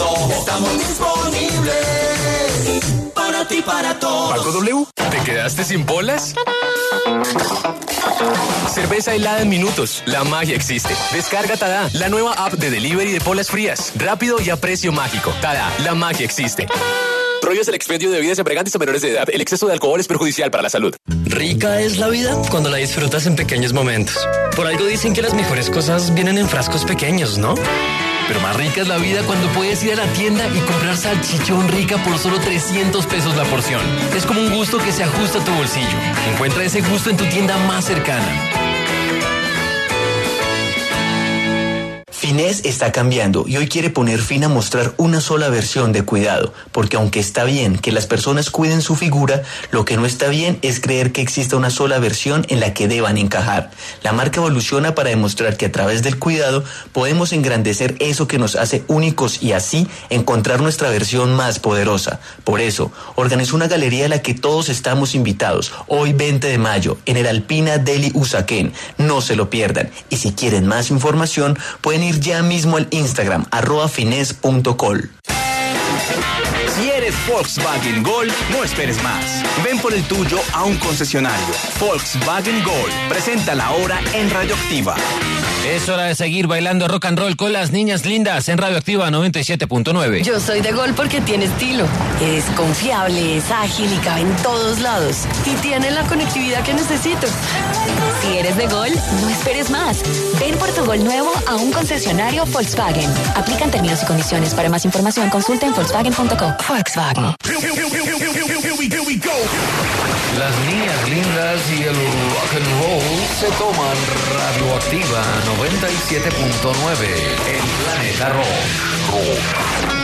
todo. Estamos disponibles para ti, para todos. Banco W, ¿te quedaste sin polas? Cerveza helada en minutos. La magia existe. Descarga Tada, la nueva app de delivery de polas frías. Rápido y a precio mágico. Tada, la magia existe. Prohíbes el expendio de bebidas embriagantes a menores de edad. El exceso de alcohol es perjudicial para la salud. Rica es la vida cuando la disfrutas en pequeños momentos. Por algo dicen que las mejores cosas vienen en frascos pequeños, ¿no? Pero más rica es la vida cuando puedes ir a la tienda y comprar salchichón rica por solo 300 pesos la porción. Es como un gusto que se ajusta a tu bolsillo. Encuentra ese gusto en tu tienda más cercana. Finés está cambiando y hoy quiere poner fin a mostrar una sola versión de cuidado, porque aunque está bien que las personas cuiden su figura, lo que no está bien es creer que exista una sola versión en la que deban encajar. La marca evoluciona para demostrar que a través del cuidado podemos engrandecer eso que nos hace únicos y así encontrar nuestra versión más poderosa. Por eso, organizó una galería a la que todos estamos invitados, hoy 20 de mayo, en el Alpina Deli Usaquén. No se lo pierdan. Y si quieren más información, pueden ir ya mismo al Instagram, @fines.col. Si eres Volkswagen Gol, no esperes más. Ven por el tuyo a un concesionario. Volkswagen Gol. Preséntala ahora en Radioactiva. Es hora de seguir bailando rock and roll con las niñas lindas en Radioactiva 97.9. Yo soy de Gol porque tiene estilo. Es confiable, es ágil y cabe en todos lados. Y tiene la conectividad que necesito. Si eres de Gol, no esperes más. Ven por tu Gol nuevo a un concesionario Volkswagen. Aplican términos y condiciones. Para más información, consulta en Volkswagen.co. Volkswagen. Las niñas lindas y el rock and roll se toman Radioactiva 97.9 en Planeta Rock.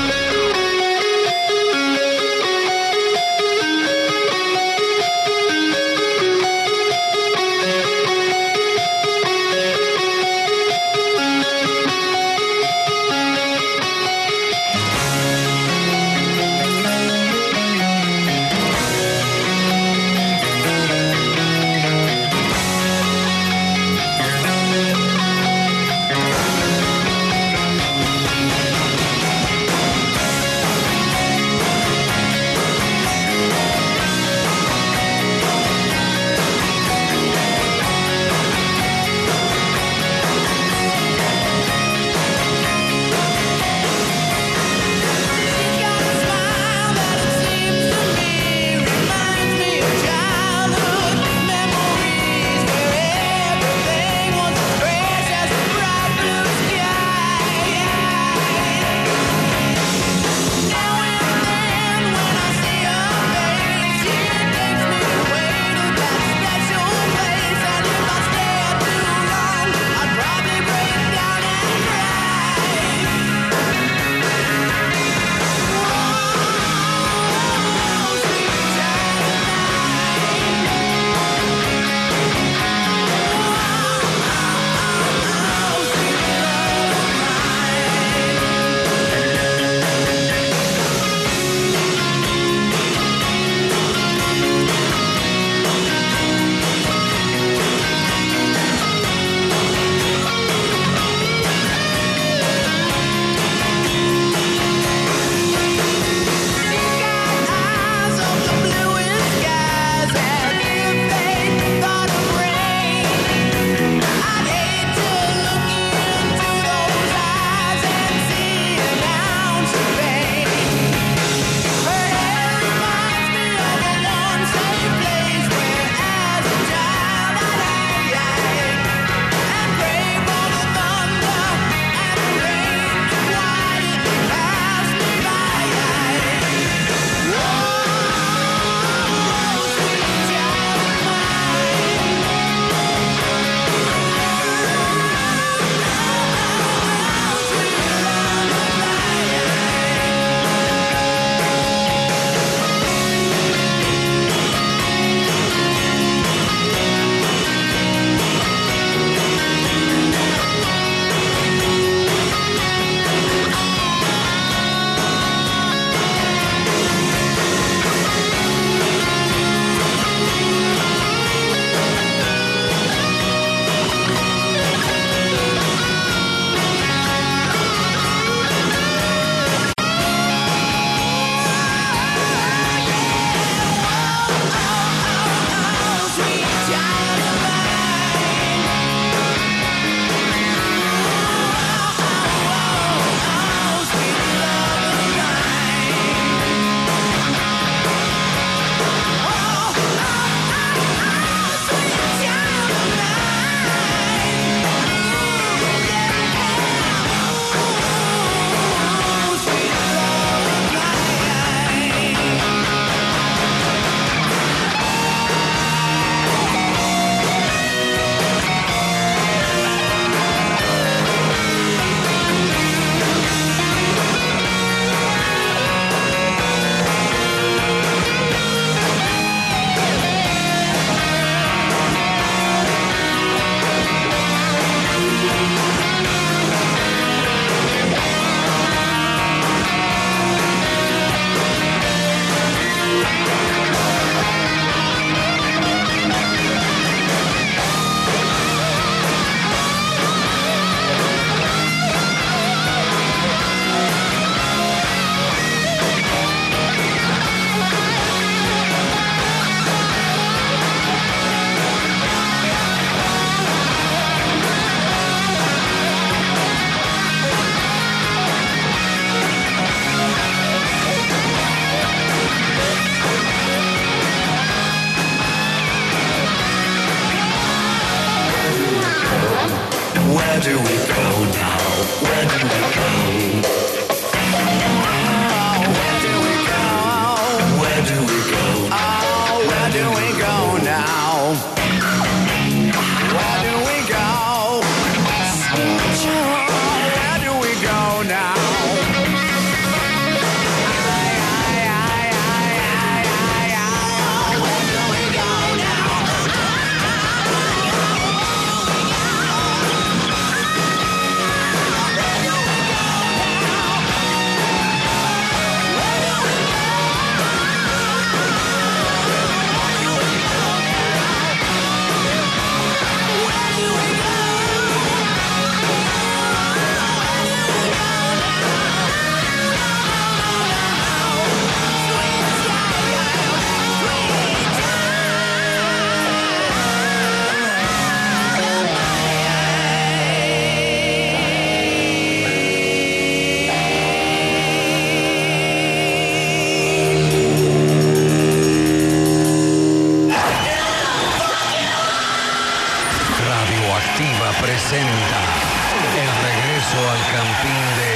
presenta el regreso al Campín de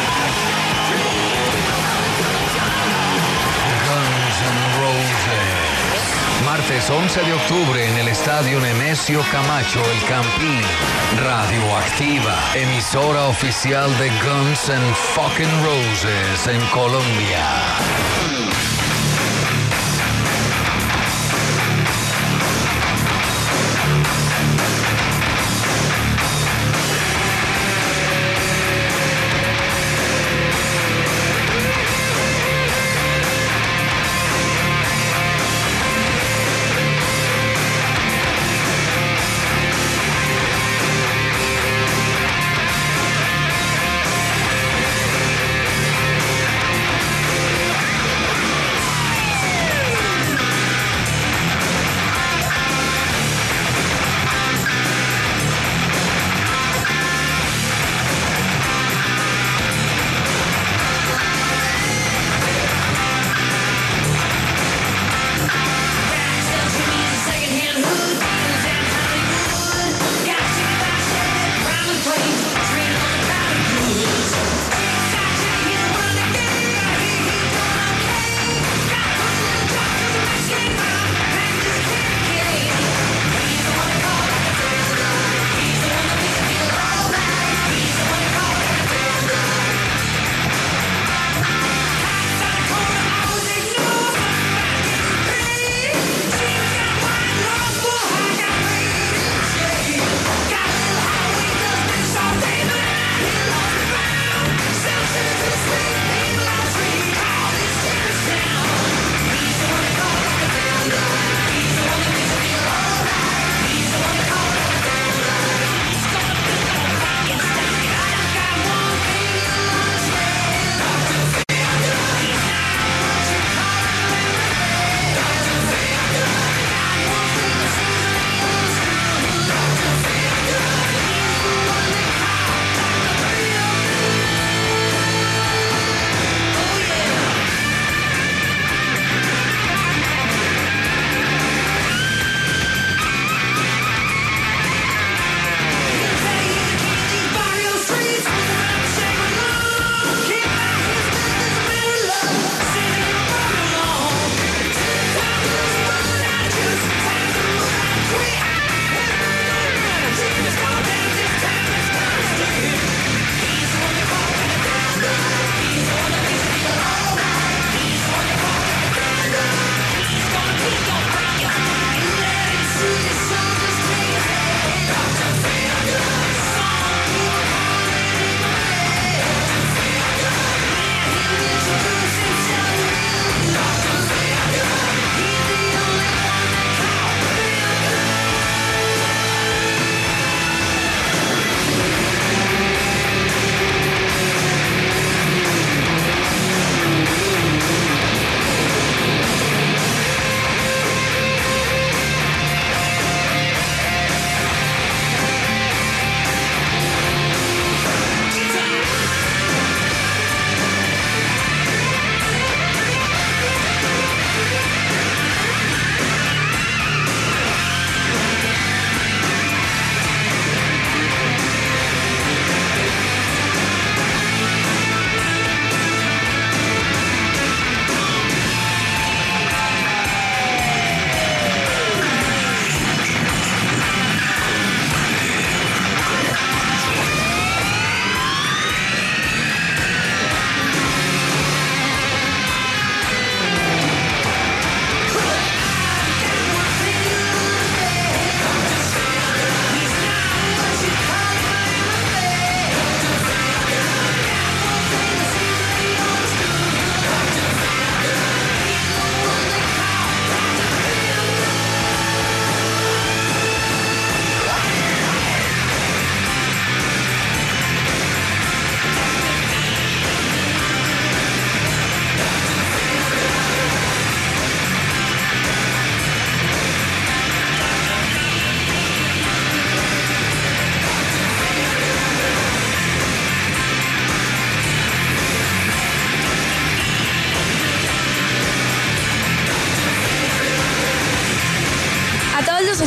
Guns N' Roses. Martes 11 de octubre en el Estadio Nemesio Camacho, El Campín. Radioactiva, emisora oficial de Guns N' fucking Roses en Colombia.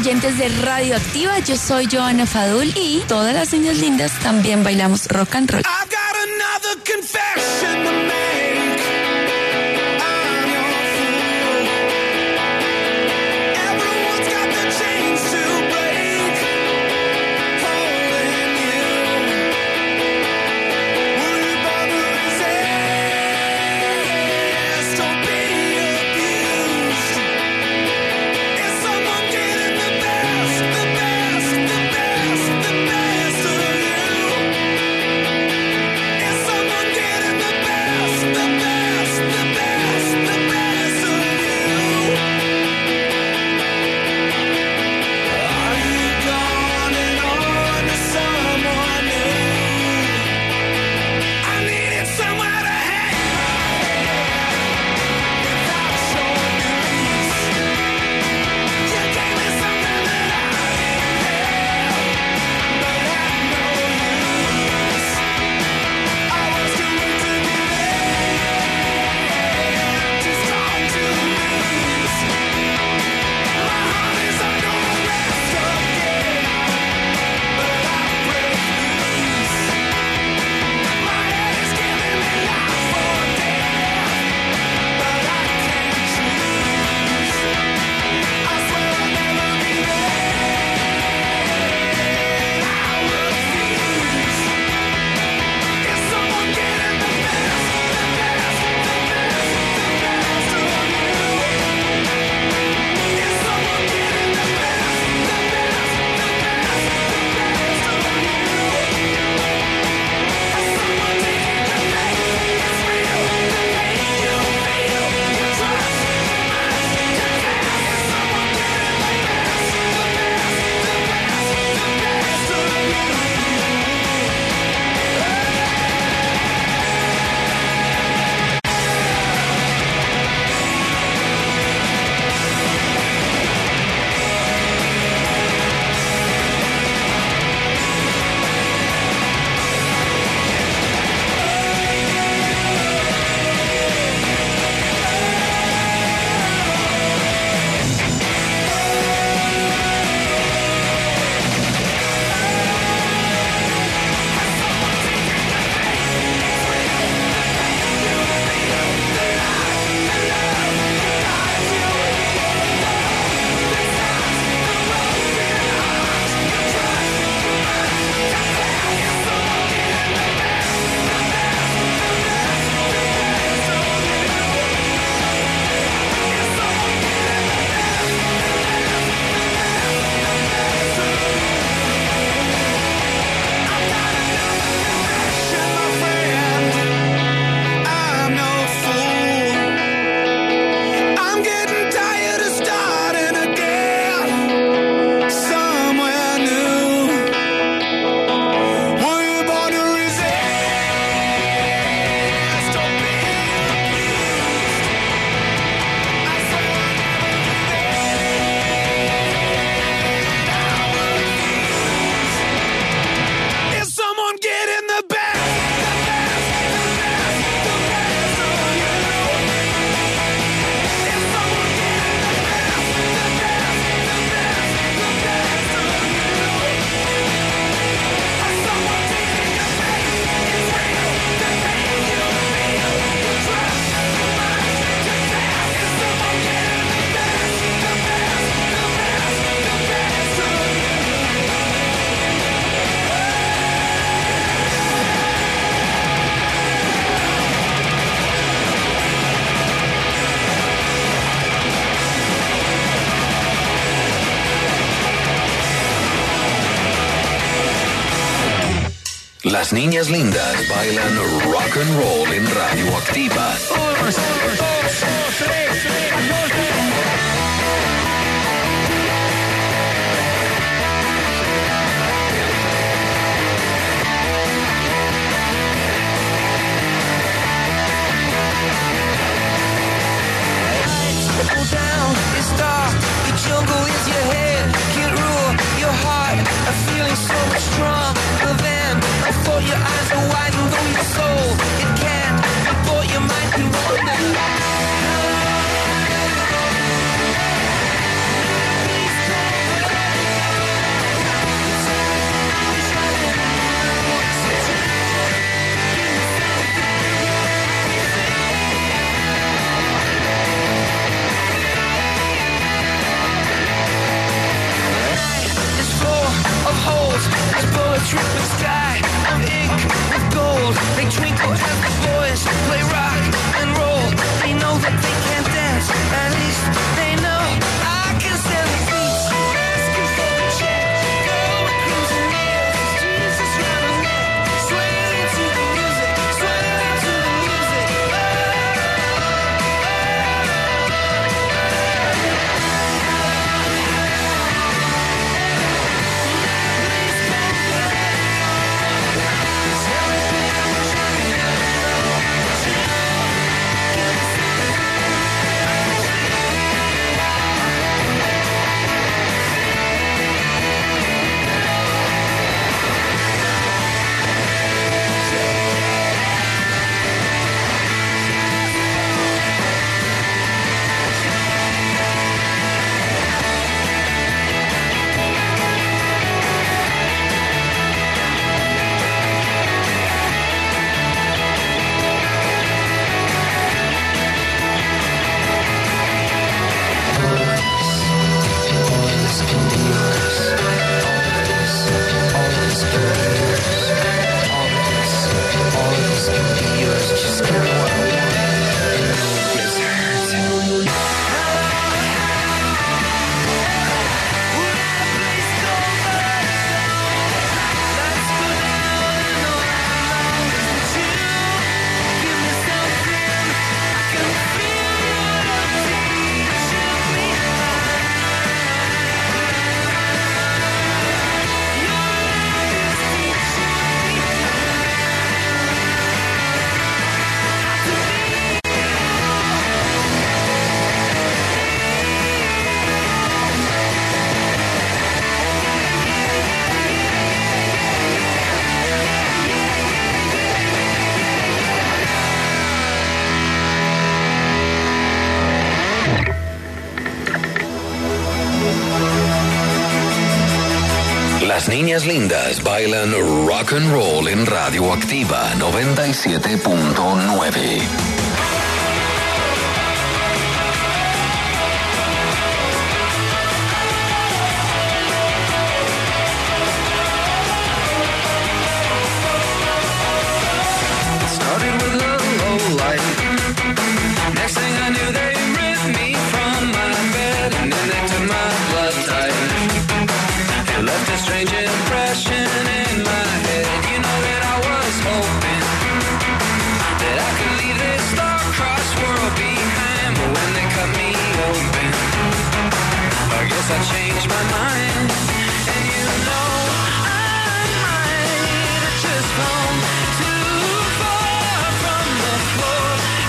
oyentes de Radioactiva, yo soy Joana Fadul y todas las niñas lindas también bailamos rock and roll. I've got another confession to make. I'm your fool. Everyone's got the chains to break. Holding you. Will you bother resist? Don't be abused. Is someone getting the best, the best, the best, the best of you? Is someone getting the best, the best, the best, the best of you? Are you gone and on to someone new? I needed somewhere to hang my head without showing release. You gave me something that I didn't have, but had no use. I was too weak to give in, too strong to lose. My heart is under arrest again, but I break loose. My head is giving me life or death, but I can't choose. I swear I'll never be there. I refuse. Is someone getting the best, the best, the best, the best of you? Is someone getting the best, the best, the best, the best of you? Is someone taking the bait? It's real, the pain you feel, you trust, you must confess. Is someone getting the best, the best, the best, the best of you? I'm no fool. I'm getting tired of starting again somewhere new. Were you born to resist? Don't be abused. I swear I'll never be there. Is someone getting the best? Las niñas lindas bailan rock and roll en Radioactiva. Jungle is your head, can't rule your heart. A feeling so much stronger than before. Your eyes are wide and though your soul it can't. Before your mind can wander. Las niñas lindas bailan rock and roll en Radioactiva 97.9. Next thing I knew, they ripped me from my bed, and then they took my blood type. It left a strange impression in my head. You know that I was hoping that I could leave this star-crossed world behind, but when they cut me open, I guess I changed my mind. And you know, I might have just gone too far from the floor.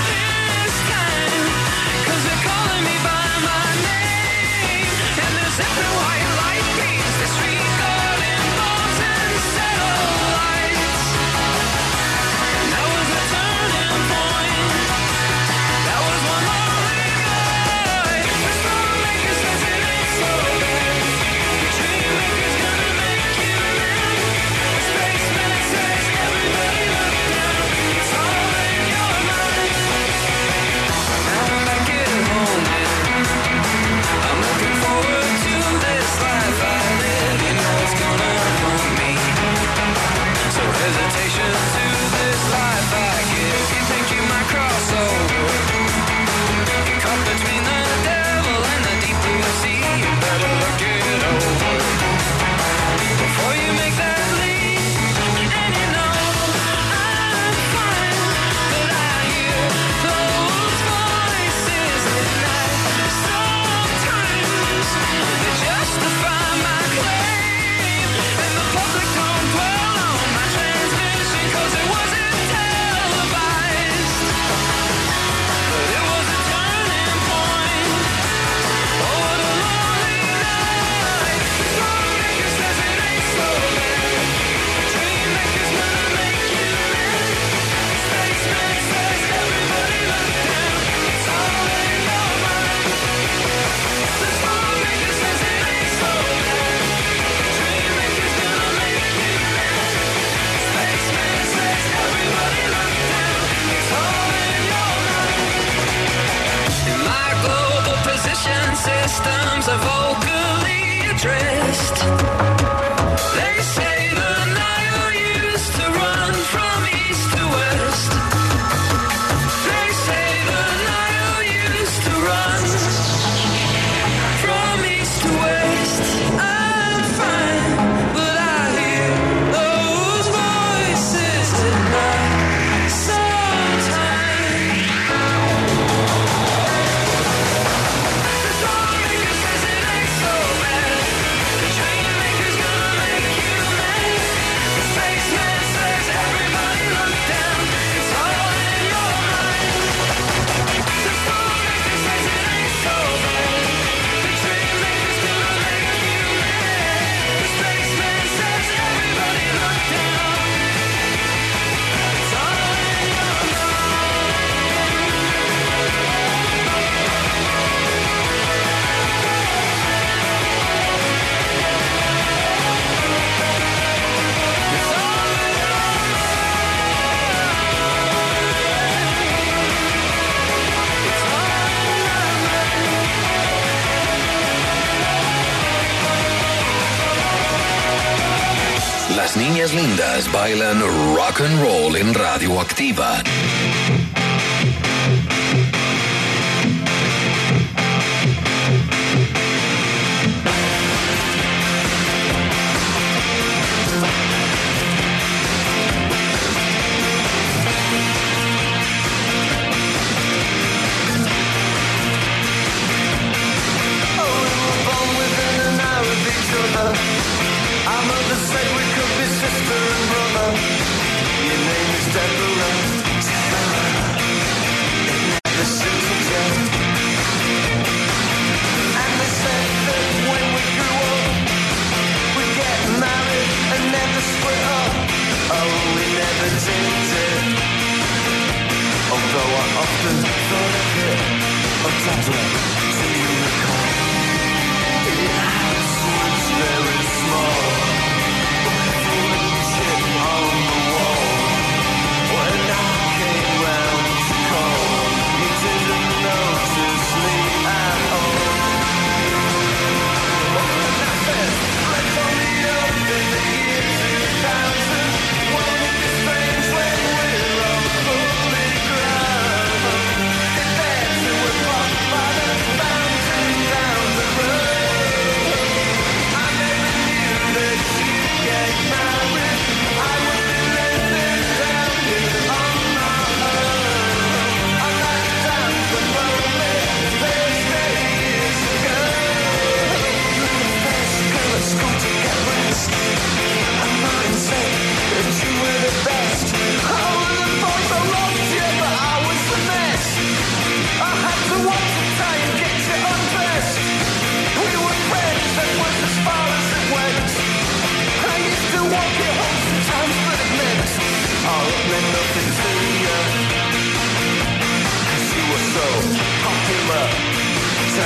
They're calling me by my name, and they're zipping white light beams, disregarding bombs and satellites. And that was a turning point. That was one lonely night. The stormmaker says it ain't so bad. The dreammaker's gonna make you mad. The spaceman says everybody look down. It's all in your mind. Now I'm back at home now. I'm looking forward to this life I live. You know it's gonna haunt me. So hesitation to this life I give. You think you might cross over? You're caught between the devil and the deep blue sea. You better look it over before you make that leap. And you know I'm fine, but I hear those voices at night. Sometimes they justify my claim, and the public don't dwell on my transmission, 'cause it wasn't televised. But it was a turning point. Oh, what a lonely night. The stormmaker says it ain't so bad. The dreammaker's gonna make you mad. The spaceman says everybody look down. It's all in your mind. The stormmaker says it ain't so bad. The dreammaker's gonna make you mad. The spaceman says everybody look down. It's all in your mind. In my global position systems are vocally addressed. They say the Nile used to run from east to west. They say the Nile used to run from east to west. I'm fine, but I hear those voices at night. Sometimes the stormmaker says it ain't so bad. The dreammaker's gonna make you mad. The spaceman says everybody look down. It's all in your mind. The stormmaker says it ain't so bad. The dreammaker's gonna make you mad. The spaceman says everybody look down. It's all in your Las niñas lindas bailan rock and roll en Radioactiva. I'm of the said we could be sister and brother. Your name is Deborah. The city jail. And they said that when we grew up, we'd get married and never split up. Oh, we never did it. Although I often thought of it. Oh, Deborah, do you recall? Your house was very small.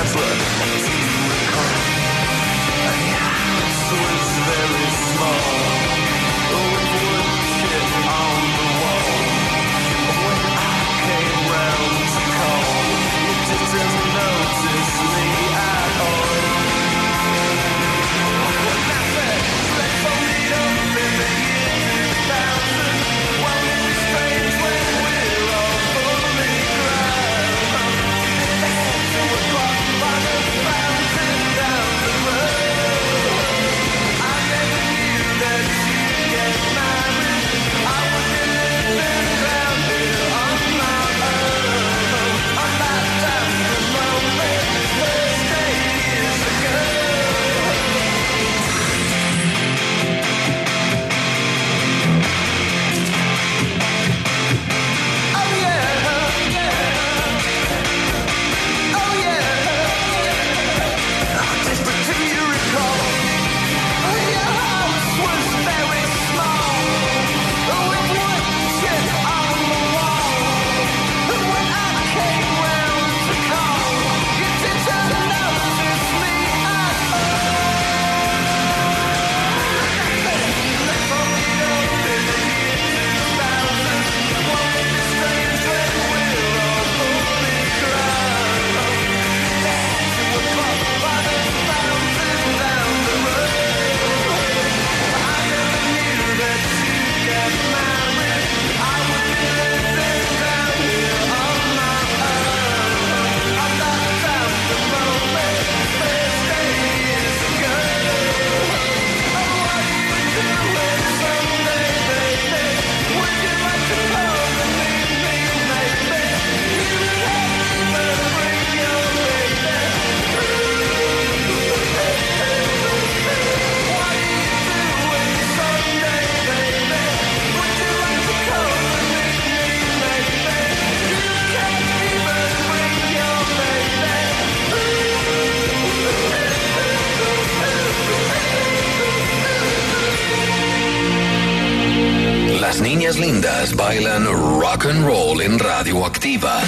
Las niñas lindas bailan rock and roll en Radioactiva.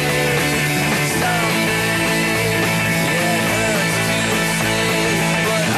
But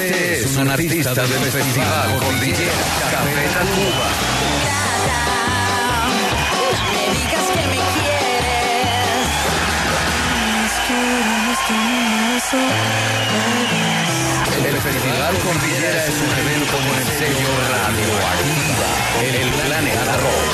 Este es un artista del Festival Cordillera Café Tacuba. Me digas que me quieres. El Festival Cordillera es un evento con el sello Radioactiva, el planeta rock.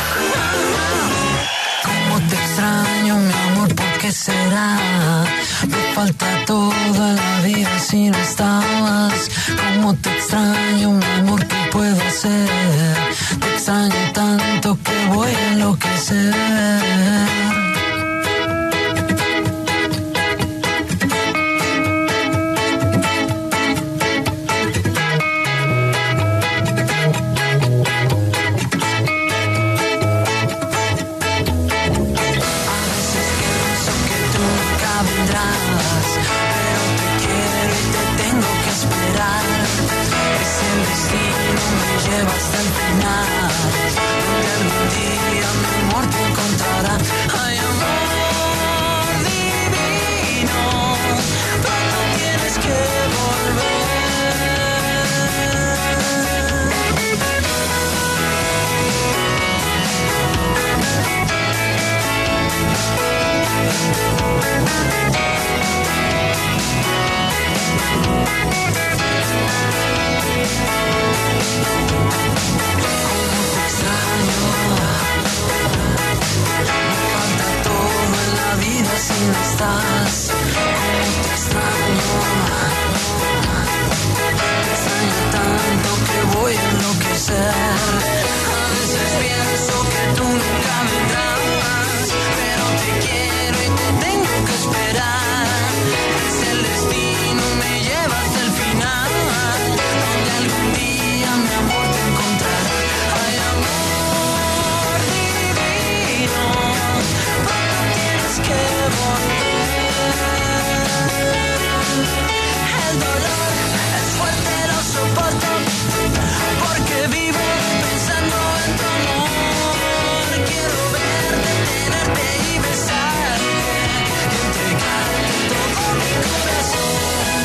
Cómo te extraño, mi amor, ¿por qué será? Me falta todo en la vida si no estabas. Cómo te extraño, mi amor, ¿qué puedo hacer? Te extraño tanto que voy a enloquecer. Hasta el final, donde algún día mi amor te encontrará. Ay, amor divino, pronto tienes que volver. Si no estás, cómo te extraño tanto que voy a enloquecer. A veces pienso que tú nunca vendrás, pero te quiero y te tengo que esperar. Es el destino, me lleva hasta el final, donde algún día mi amor te encontrará. Ay, amor divino, pronto tienes que volver. El dolor es fuerte, lo soporto, porque vivo pensando en tu amor. Quiero verte, tenerte y besarte, y entregarte todo mi corazón.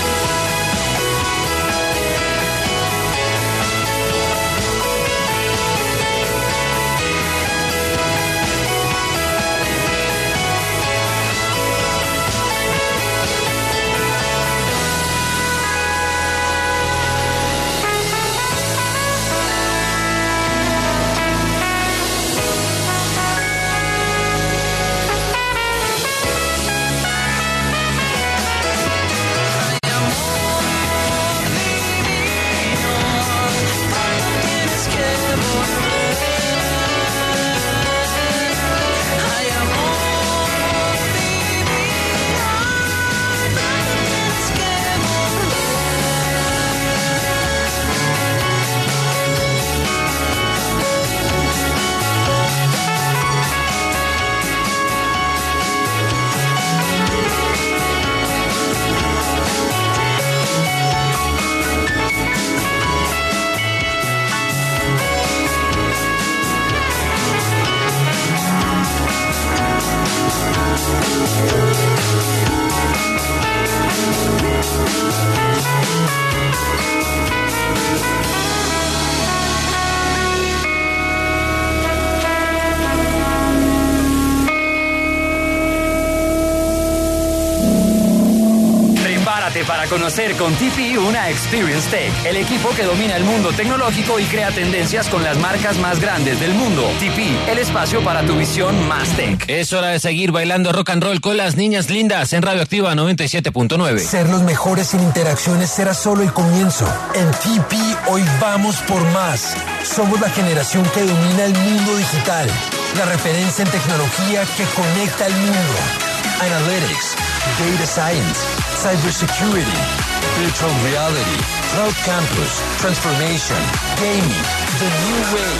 Para conocer con TP una Experience Tech, el equipo que domina el mundo tecnológico y crea tendencias con las marcas más grandes del mundo. TP, el espacio para tu visión más tech. Es hora de seguir bailando rock and roll con las niñas lindas en Radioactiva 97.9. Ser los mejores en interacciones será solo el comienzo. En TP hoy vamos por más. Somos la generación que domina el mundo digital, la referencia en tecnología que conecta al mundo. Analytics, Data Science, Cybersecurity, Virtual Reality, Cloud Campus, Transformation, Gaming, The New Way.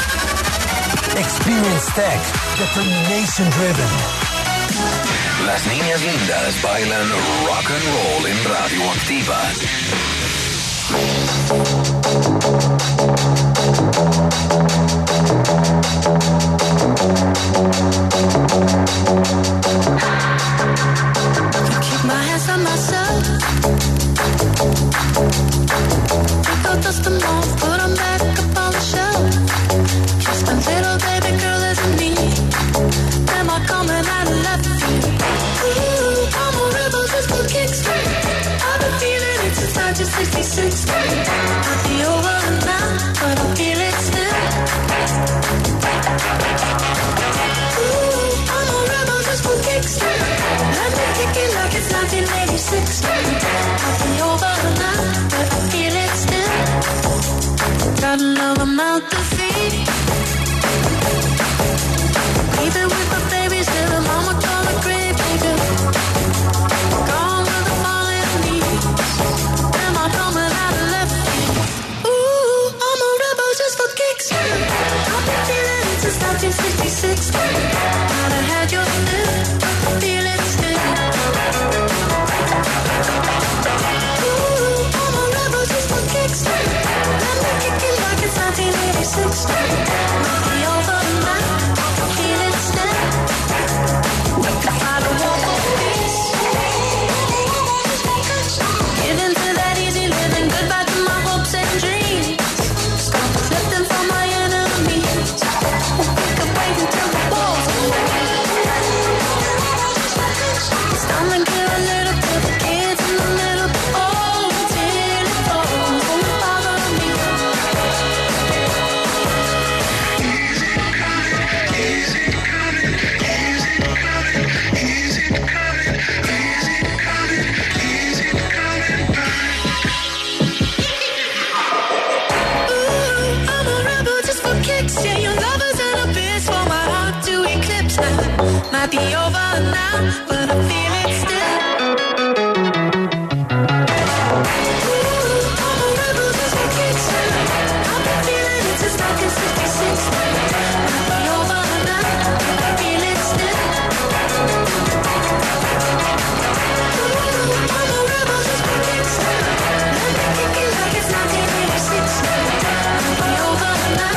Experience Tech, Determination Driven. Las niñas lindas bailan rock and roll en Radioactiva. Keep my hands on myself. dust them off, put them back up on the shelf. Just a little baby girl isn't me. Am I coming out of left field? Ooh, I'm a rebel just for kicks. I've been feeling it since 1966. Might be over now, but I feel it still. Ooh, I'm a rebel just for kicks. Let me kick it like it's 1986. Might be over now, but I feel it still. Got another mouth to feed. Even with the babies, little mama call a great bigger. Gone with the falling leaves. Am I coming out of left field? Ooh, I'm a rebel just for kicks. I've been feeling it since 1966. Might have had your fill, feel it still. Ooh, I'm a rebel just for kicks. Let me kick it like it's 1986. Might be over now. Feel it still. I don't want no peace. Giving to that easy living, goodbye to my hopes and dreams. Stop accepting from my enemies. We could wait until the walls fall. It's time to give a little to the kids in the middle. Oh, till it falls. Won't bother me. Yeah, your love is an abyss for my heart to eclipse now. Might be over now, but I feel it still. Ooh, I'm a rebel just for kicks. I've been feeling it since 1966. Might be over now, but I feel it still. Ooh, I'm a rebel just for kicks. Let me kick it like it's 1986. Might be over now.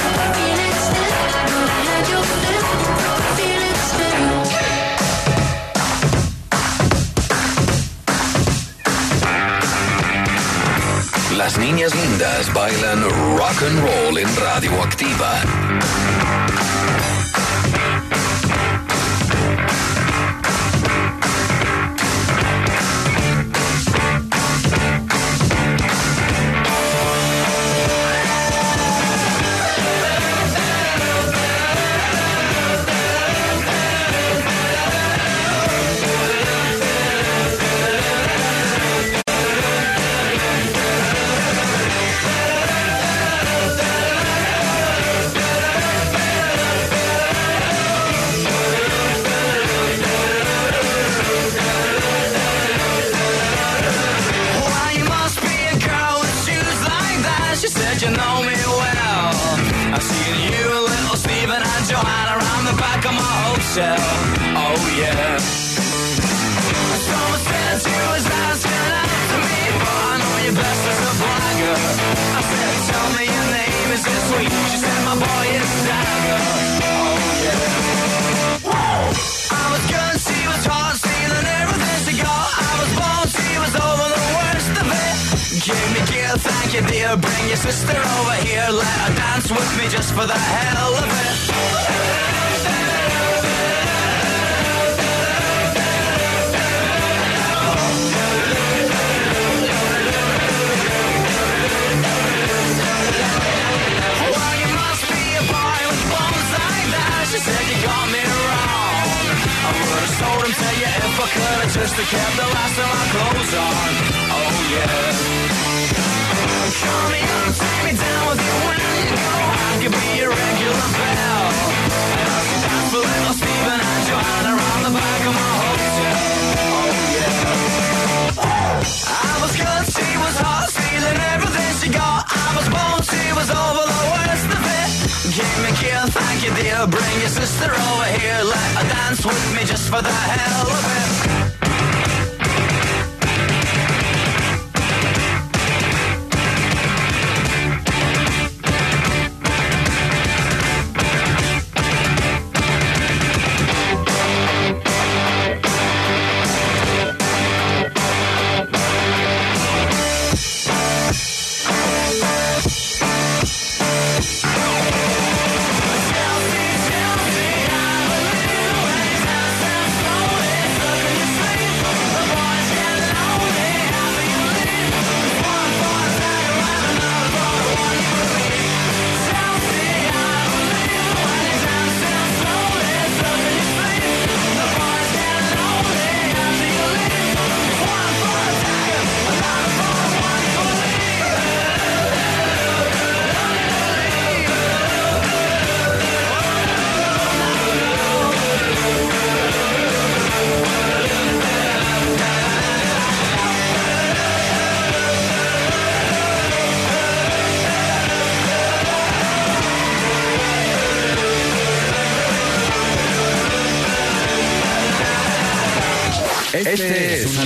Las niñas lindas bailan rock and roll en Radioactiva. You know me well. I've seen you, little Stephen and Joanna around the back of my hotel. Oh yeah. Someone said you was asking out to me, but I know you're best as a blagger. I said, tell me your name, is it sweet? She said, my boy is Dagger. Oh yeah. I was good, she was hot, stealing everything she got. I was born, she was over the worst of it. Give me gear, thank you dear. Bring your sister over here. Let her dance with me just for the hell of it. Well, you must be a boy with bones like that. She said you got me wrong. I would have sold him to you if I could have just kept the last of my clothes on. Oh yeah. Call me up, take me down with you when you go. I could be your regular bell. And I could dance for little Stephen and Joanna around the back of my hotel. Oh yeah. I was good, she was hot, stealing everything she got. I was born, she was over the worst of it. Give me a kiss, thank you dear. Bring your sister over here. Let her dance with me just for the hell of it.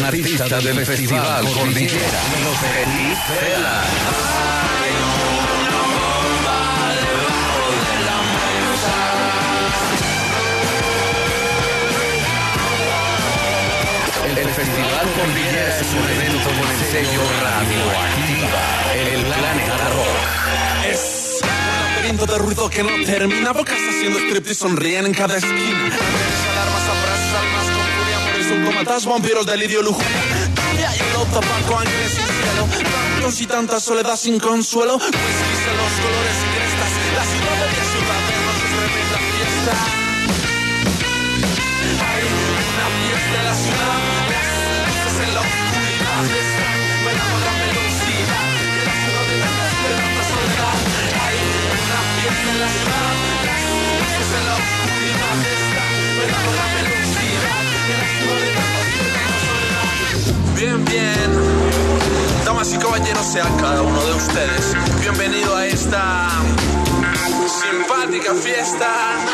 artista del Festival Cordillera, Petit Fela. El Festival Cordillera es un evento con el sello Radioactiva, el planeta rock. Es un laberinto de ruido que no termina. Bocas haciendo striptease sonríen en cada esquina. Alarmas, abrazos, almas con furia, amores, subcomatas, vampiros, delirio, lujuria. Cambia hielo, tabaco, ángeles sin cielo. Tantos y tanta soledad sin consuelo. Whiskies en los colores y crestas. La ciudad de la ciudad de noches tremenda fiesta. Hay una fiesta en la ciudad. Las luces en la oscuridad están bailando a gran velocidad. En la ciudad de tanta soledad. Hay una fiesta en la ciudad. Las luces en la oscuridad están bailando a gran velocidad. En la ciudad de tanta soledad. Bien, bien. Damas y caballeros, sean cada uno de ustedes bienvenido a esta simpática fiesta.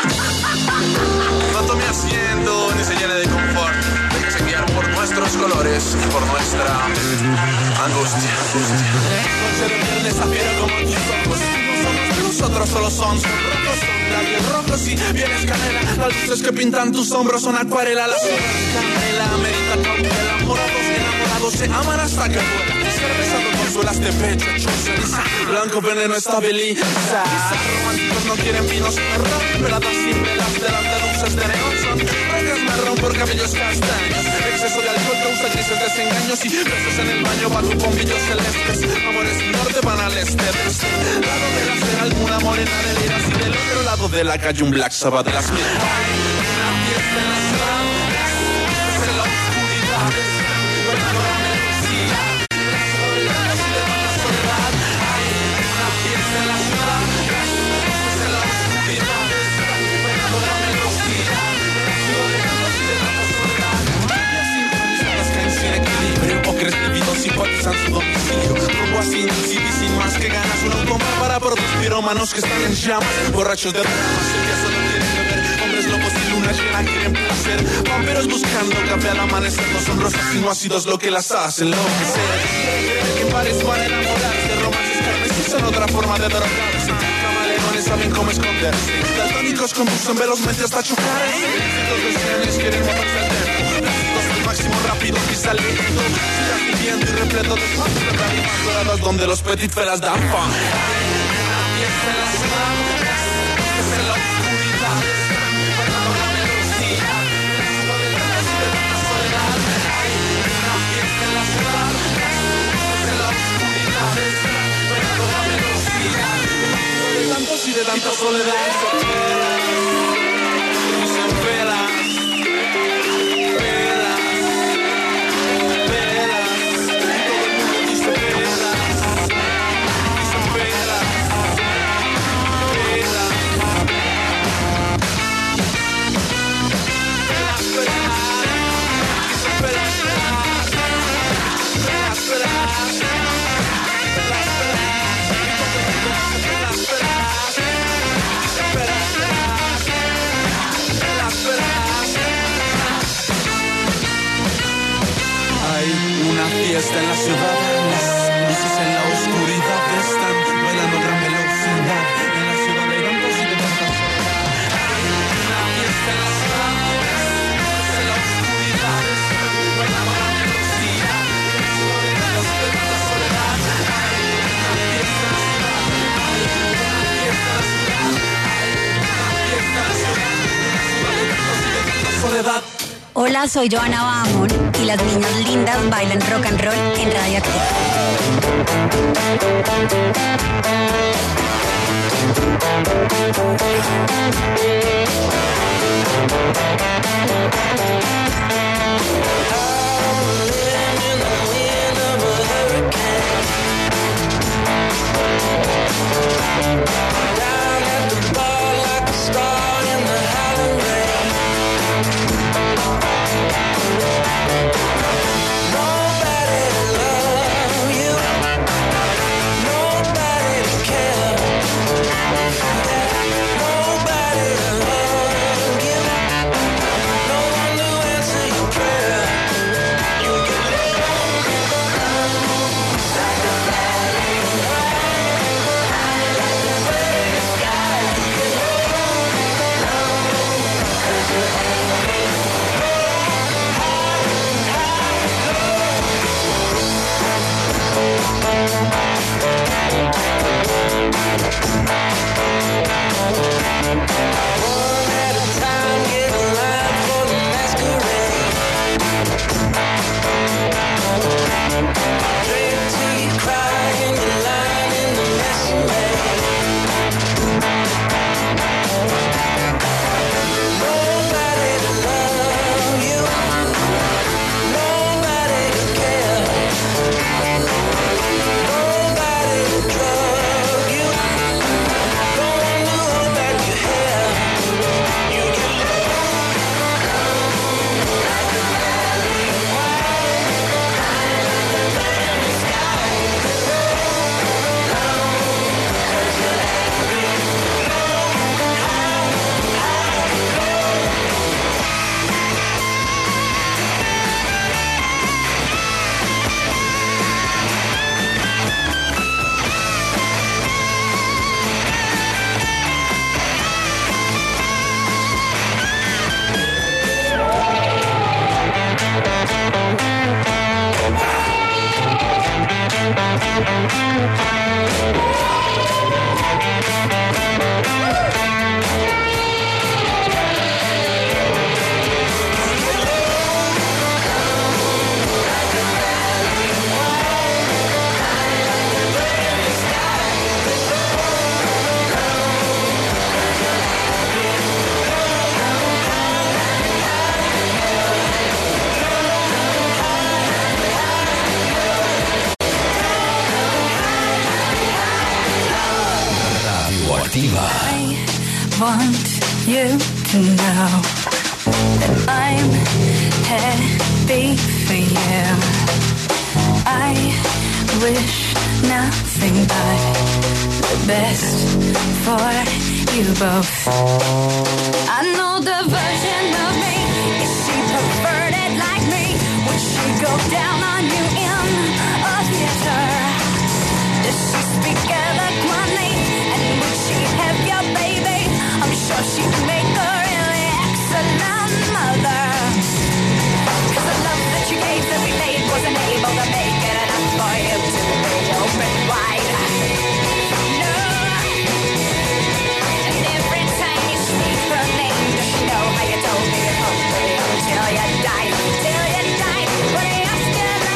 No tome asiento ni se llene de confort. Déjese guiar por nuestros colores y por nuestra angustia. Noche de viernes afiera como tus ojos. Nosotros solo son rojos, son labios rojos y vienes canela. Las luces que pintan tus hombros son acuarela. La ciudad canela merita cautela. Morados enamorados se aman hasta que vuelan. Cerveza con consuelas de pecho, hecho ceniza. Blanco veneno estabiliza. Quizás románticos no quieren vinos ron, veladas sin velas delante dulces de neón. Son rocas marrón por cabellos castaños. Exceso de alcohol causa grises desengaños y besos en el baño bajo bombillos celestes. Amores norte van al este. Lado de la acera alguna morena de liras y del otro lado de la calle un Black Sabbath de las mil. Hay una fiesta en la ciudad. Las luces en la oscuridad. Bailando a velocidad. La soledad y de tanta soledad. Hay una fiesta en la ciudad. Las luces en la oscuridad. Bailando a velocidad. La ciudad de tanta soledad. Las sincronizadas caen sin equilibrio. Ocres vividos simpatizan su domicilio. Rumbo así, sin más que ganas. Un automa para por dos pirómanos que están en llamas. Borrachos de dramas, el día solo quieren beber. Hombres locos y luna llena quieren placer. Vampiros buscando café al amanecer. No son rosas sino ácidos lo que las hacen enloquecer. Que pares van a enamorarse. Romances carmesí son otra forma de drogarse. Camaleones saben cómo esconderse. Daltónicos conducen velozmente hasta chocar. Cientos de seres quieren moverse al tempo. Plásticos al máximo rápidos y saliendo. Sigas viviendo y repleto de fans. Lágrimas doradas donde los petit felas dan fan. Una fiesta en la ciudad. Es en la oscuridad. Bailando a velocidad. En la ciudad de tanta soledad. Hay una fiesta en la ciudad. Es en la oscuridad. Bailando a velocidad. De tantos y de tanta soledad. Dicen velas. Fiesta en la ciudad, las luces en la oscuridad están bailando a gran velocidad en la ciudad de tantos y de tanta soledad. Una fiesta en la ciudad, las luces en la oscuridad están bailando a gran velocidad en la ciudad de tantos y de tanta soledad. Una fiesta en la ciudad, una fiesta en la ciudad, una fiesta en la ciudad, en la ciudad de tantos y de tanta soledad. Hola, soy Joana Bajón y las niñas lindas bailan rock and roll en Radioactiva. Drink till you cry and you lie in the mess you made. Nobody to love you, nobody to care, nobody to drug you. Don't look back your hair. You get Radioactiva. I want you to know that I'm happy for you. I wish nothing but the best for you both. I know the version of me. Is she perverted like me? Would she go down on you in a theater? Does she speak eloquently? And would she have your baby? I'm sure she'd make a really excellent mother. 'Cause the love that you gave that we made wasn't able to make it enough for you to be open wide. No. And every time you speak her name, does she know how you told me you hoped me until you died? Till you died. When you're still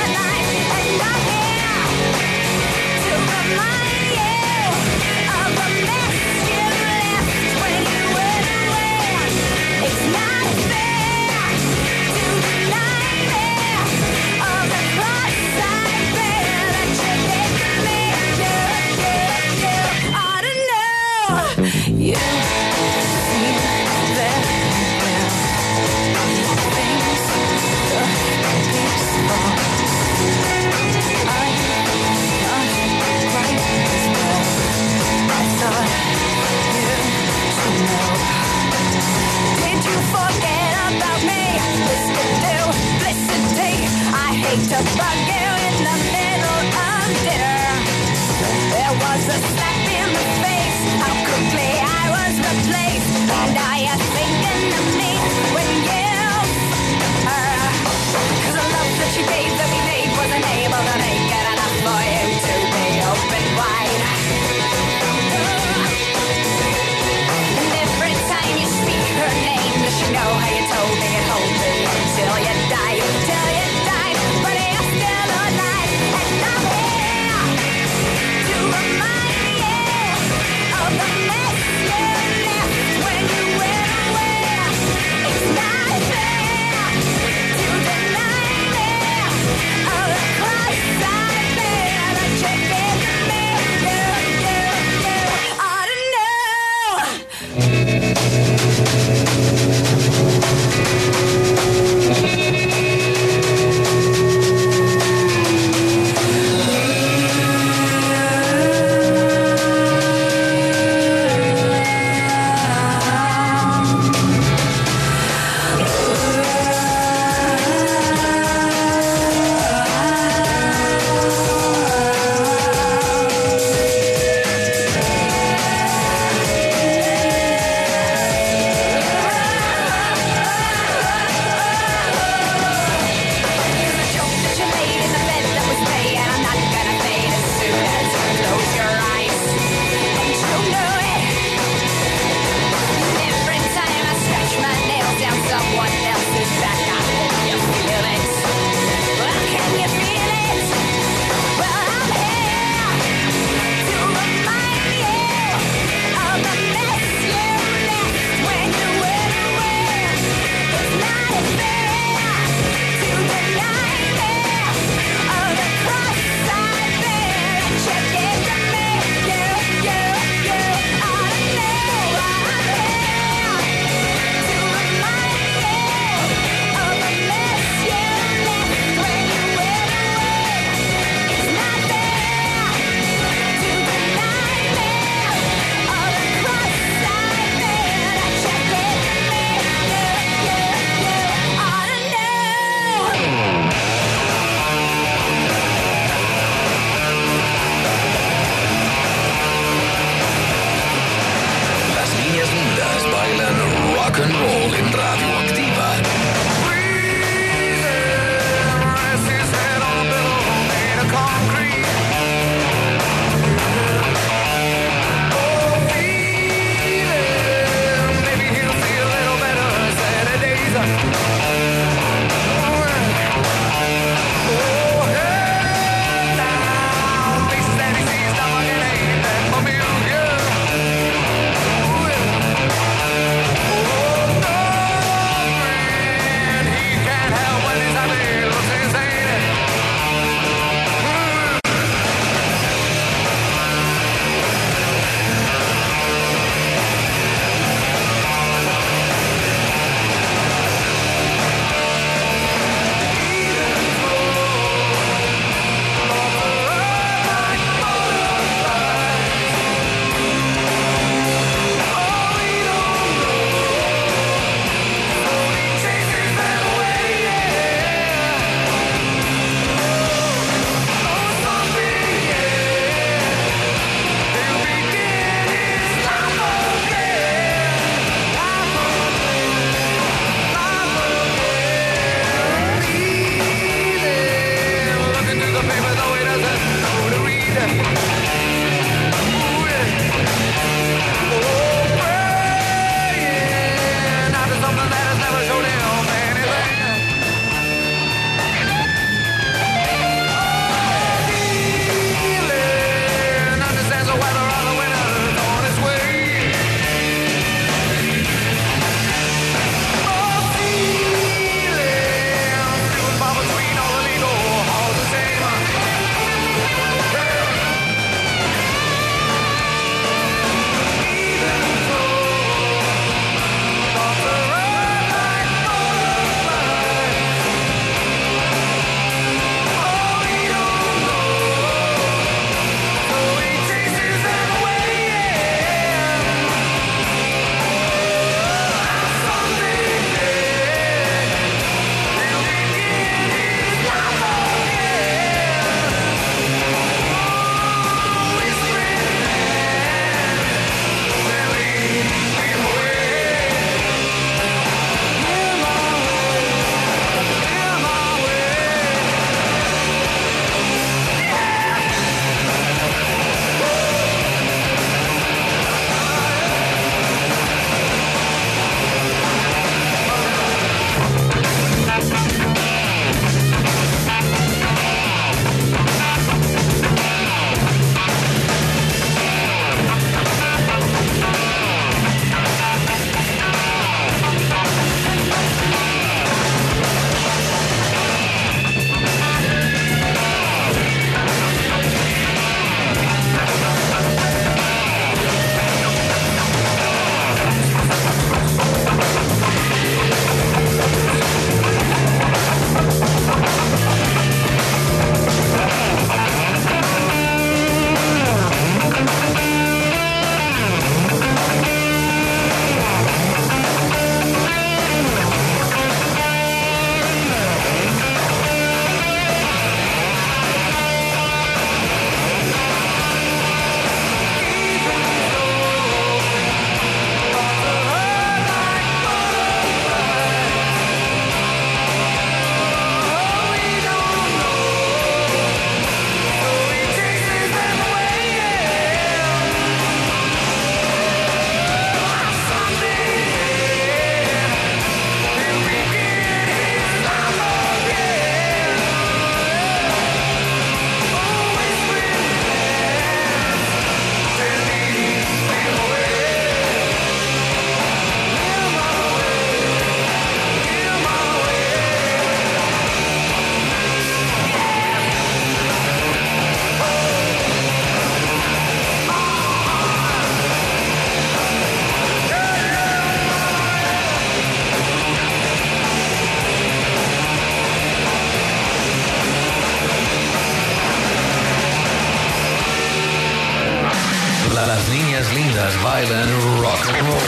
las niñas lindas bailan rock and roll.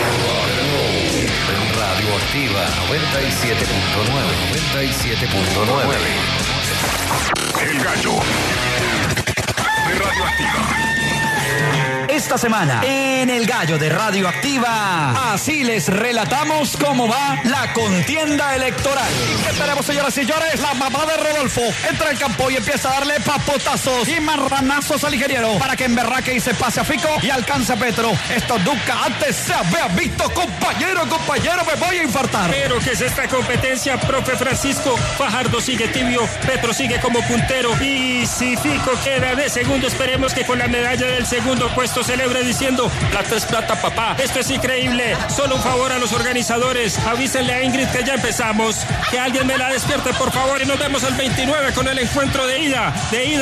En Radioactiva 97.9. El gallo de Radioactiva. Esta semana, en El Gallo de Radioactiva, así les relatamos cómo va la contienda electoral. ¿Y qué tenemos, señoras y señores? La mamá de Rodolfo entra al campo y empieza a darle papotazos y marranazos al ingeniero para que emberraque y se pase a Fico y alcance a Petro. Esto nunca antes se había visto, compañero, me voy a infartar. Pero ¿qué es esta competencia, profe Francisco? Fajardo sigue tibio, Petro sigue como puntero. Y si Fico queda de segundo, esperemos que con la medalla del segundo puesto celebre diciendo: plata es plata, papá. Esto es increíble. Solo un favor a los organizadores. Avísenle a Ingrid que ya empezamos. Que alguien me la despierte, por favor. Y nos vemos el 29 con el encuentro de ida.